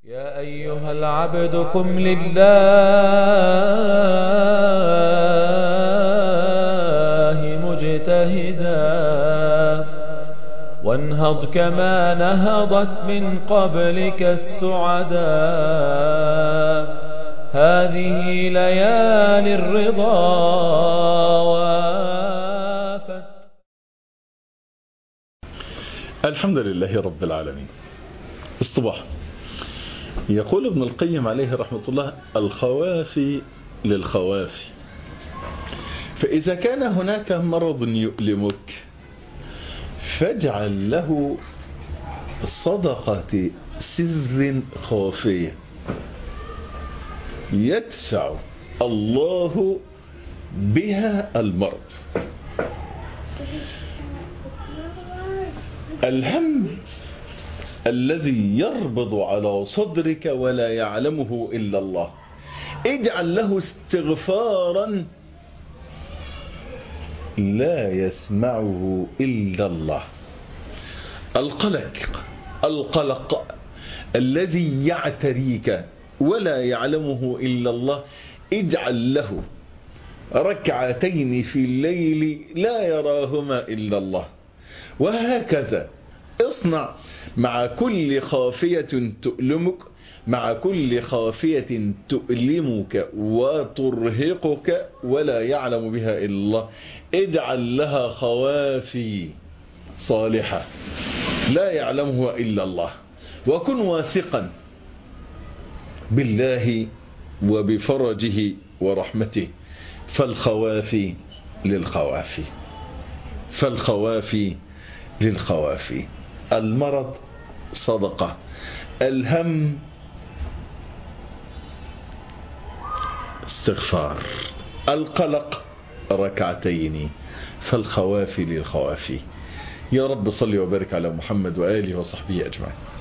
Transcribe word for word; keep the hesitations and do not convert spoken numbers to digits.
يا أيها العبد قم لله مجتهدا وانهض كما نهضت من قبلك السعدا. هذه ليالي الرضا وافت. الحمد لله رب العالمين. الصباح يقول ابن القيم عليه رحمة الله: الخوافي للخوافي. فإذا كان هناك مرض يؤلمك فاجعل له صدقة سر خافية يدفع الله بها المرض. الهم الذي يربض على صدرك ولا يعلمه إلا الله اجعل له استغفارا لا يسمعه إلا الله. القلق القلق الذي يعتريك ولا يعلمه إلا الله اجعل له ركعتين في الليل لا يراهما إلا الله. وهكذا اصنع مع كل خافية تؤلمك، مع كل خافية تؤلمك وترهقك ولا يعلم بها إلا الله اجعل لها خوافي صالحة لا يعلمها إلا الله. وكن واثقا بالله وبفرجه ورحمته. فالخوافي للخوافي فالخوافي للخوافي. المرض صدقة، الهم استغفار، القلق ركعتين. فالخوافي للخوافي. يا رب صل وبارك على محمد وآله وصحبه أجمعين.